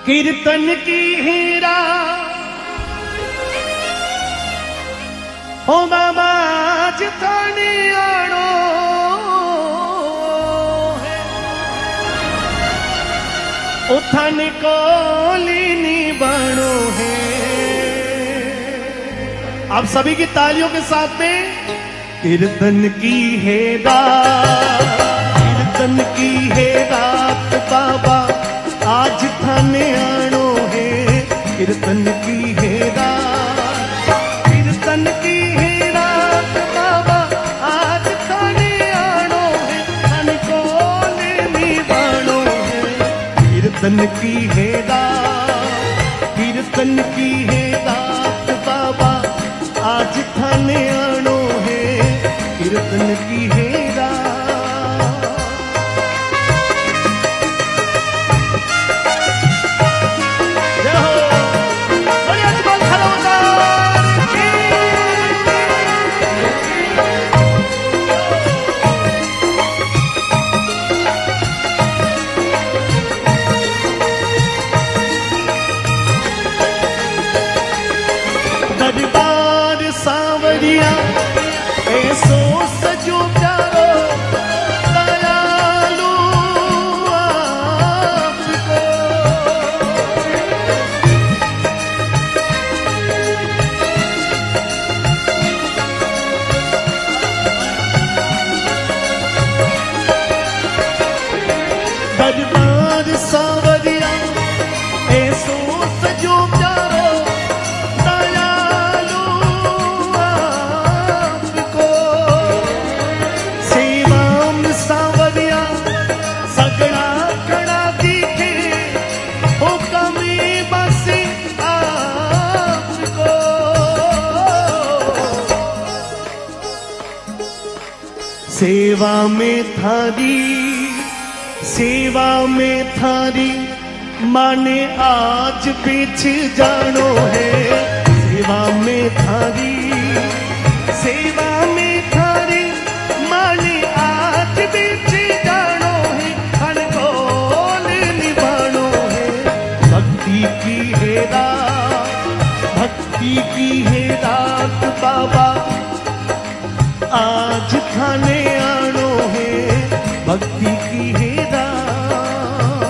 कीर्तन की हीरा हो बाबा आज थाने आड़ो है उठाने को लीनी बाणो है। आप सभी की तालियों के साथ में कीर्तन की है रात, कीर्तन की है रात बाबा आज थाने आनो है। कीर्तन की है रात, कीर्तन की है रात बाबा आज थाने आनो है। थाने को लेनी बाणो है। कीर्तन की है रात, कीर्तन की है रात बाबा आज थाने आनो है। कीर्तन की है रात। दरबार सांवरिया ऐसो सजो प्यारो दयालु आपको। दरबार सांवरिया ऐसो सजो प्यारो सेवा में थारी, सेवा में थारी माने आज बीच जानो है। सेवा में थारी, सेवा में थारी माने आज बीच जानो है। हर बोल निभानो है। भक्ति की है रात, भक्ति की है रात बाबा आज थाने आनो है। भक्ति की है रात।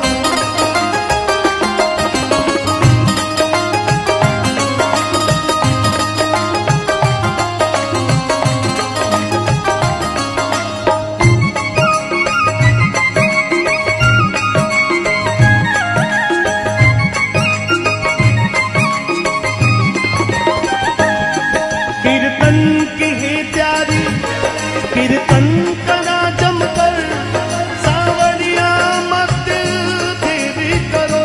कीर्तन की है प्यारी, कीर्तन करा जमकर सांवरिया मत देरी करो।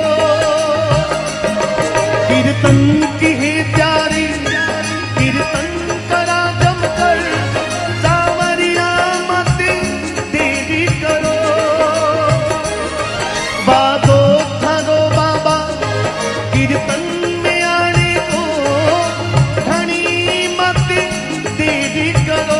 कीर्तन की है प्यारी, कीर्तन करा जमकर सांवरिया मत देरी करो। बादो थारो बाबा कीर्तन में आने को धनी मत देरी करो।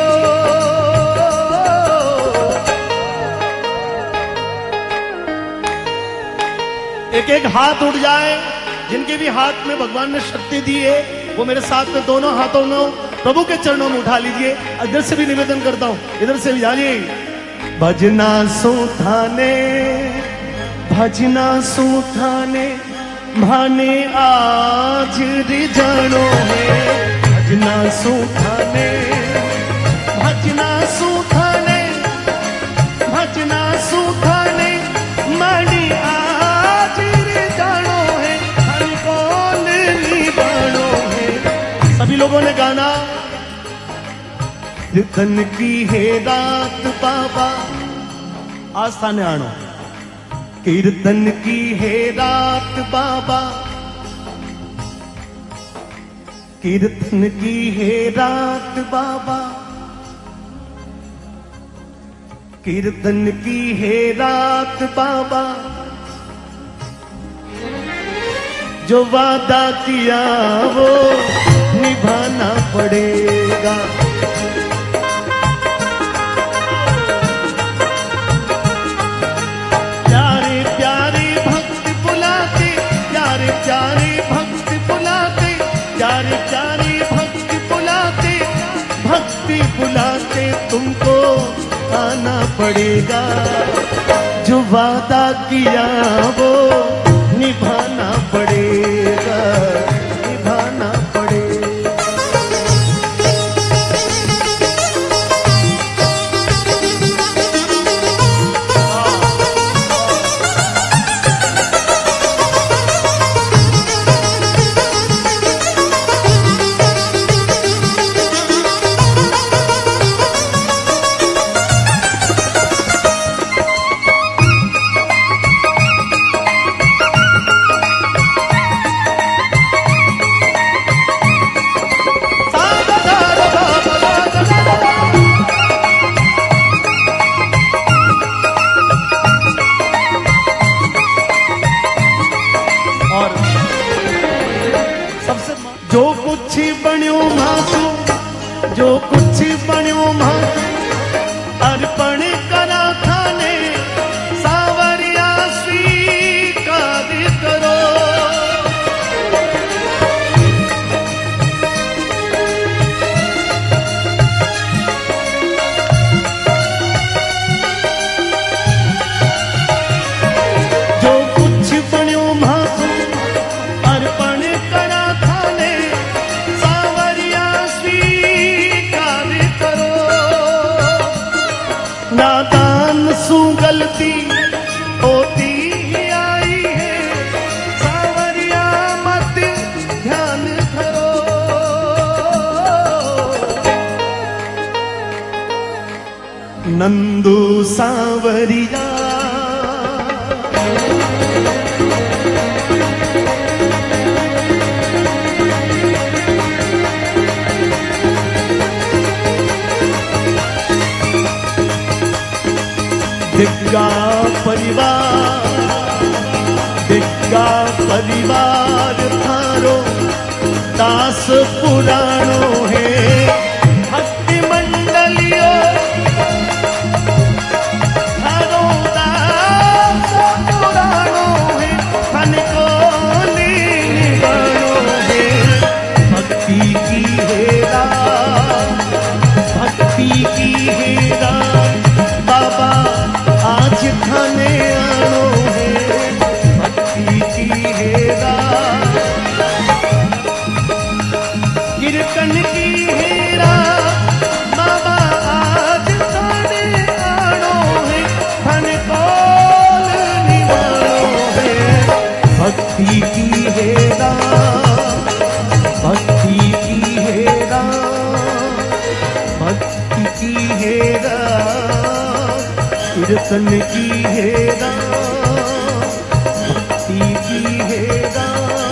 एक एक हाथ उठ जाए, जिनके भी हाथ में भगवान ने शक्ति दी है वो मेरे साथ में दोनों हाथों में प्रभु के चरणों में उठा लीजिए। इधर से भी निवेदन करता हूं, इधर से भी जानिए। भजना सुथाने, भजना सुथाने भाने आज रिजानो है। भजना सुथाने, भजना सुथाने, भजना सुथाने मानी आज रिजानो है। हर कौन निभानो है। सभी लोगों ने गाना। कीर्तन की है रात बाबा आज थाने आनो। कीर्तन की है रात बाबा, कीर्तन की है रात बाबा, कीर्तन की है रात बाबा। जो वादा किया वो निभाना पड़ेगा। प्यारे प्यारे भक्त बुलाते प्यारे भक्ति बुलाते, प्यारे प्यारे भक्ति बुलाते, भक्ति बुलाते तुमको आना पड़ेगा। जो वादा किया वो निभाना पड़ेगा, निभाना पड़ेगा। जो कुछ बण्यो मासू, जो कुछ बण्यो मासू, अर्पण करा थाने सावरिया स्वीकार करो। जो कुछ बण्यो मासू, अर्पण करा थाने सावरिया स्वीकार करो। नादान सु गलती होती ही आई है, सावरिया मत ध्यान धरो। नंदू सावरिया दिग्गा परिवार, दिग्गा परिवार थारो दास पुराणो है। भक्ति मंडलियो थारो दास पुराणो है, धन को निगाणो है। भक्ति की हेरा, भक्ति की हेरा बाबा आज थाने आनो है। भक्ति की हेरा, कीर्तन की हेरा बाबा आज थाने आनो है। धन कौल निवानो है। भक्ति की हेरा, भक्ति की हेरा, भक्ति की हेरा, कीर्तन की हेरा, भक्ति की हेरा,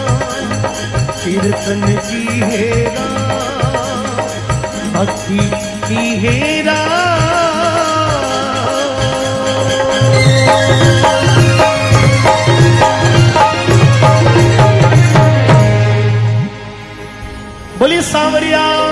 कीर्तन की हेरा, भक्ति की हेरा। बोलिए सांवरिया